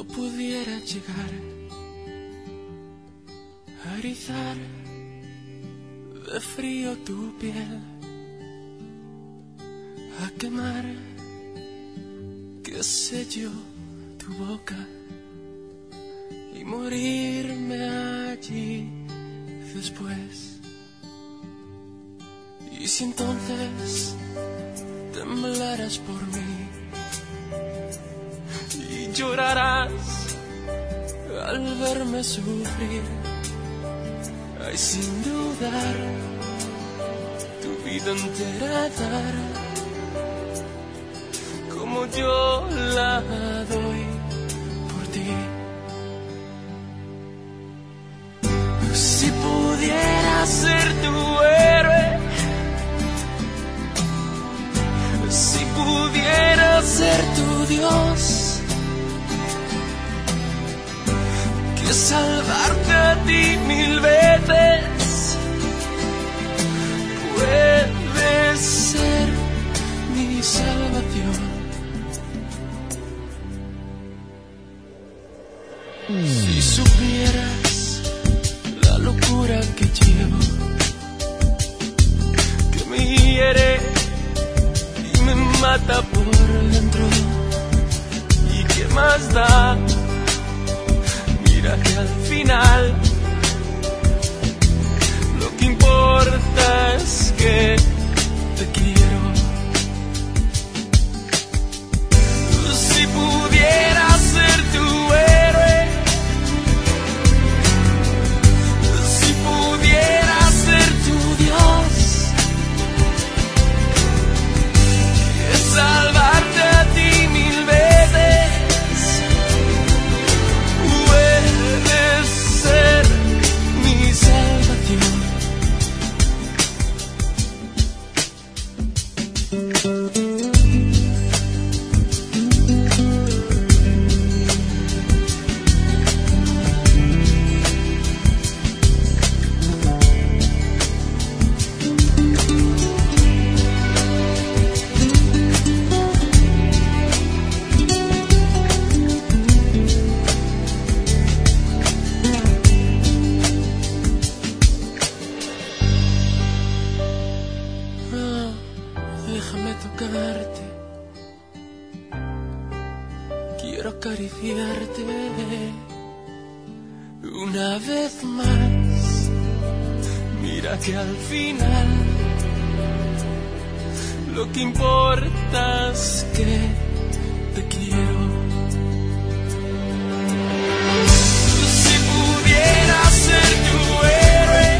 pudiera llegar a erizar de frío tu piel, a quemar, qué sé yo, tu boca y morirme allí después. Y si entonces temblarás por mí y llorarás al verme sufrir, ay, sin dudar, tu vida entera dar, como yo la doy por ti. Si pudiera ser tu héroe, si pudiera ser tu Dios, que salvarte a ti 1000 veces puede ser mi salvación. Si supieras la locura que llevo, que me hiere y me mata por dentro, y qué más da, mira que al final lo que importa es que te quiero. Si pudiera ser tu héroe, si pudiera ser tu Dios, que salvarte a ti 1000 veces puede ser mi salvación. Déjame tocarte, quiero acariciarte una vez más. Mira que al final lo que importa es que te quiero. Si pudiera ser tu héroe,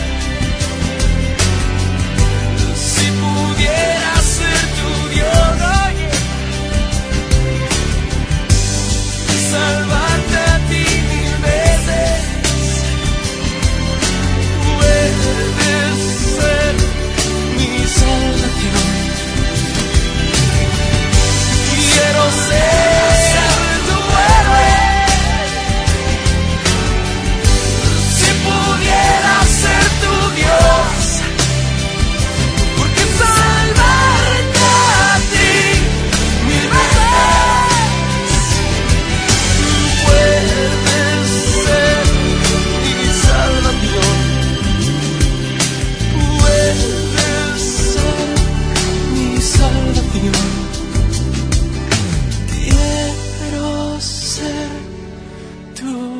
si pudiera ser tu Dios, oye, salvarte a ti 1000 veces puedes ser mi salvación. Quiero ser tu héroe, si pudiera ser tu Dios, porque salvarte a ti 1000 veces puedes ser mi salvación, puedes ser mi salvación. Quiero ser tu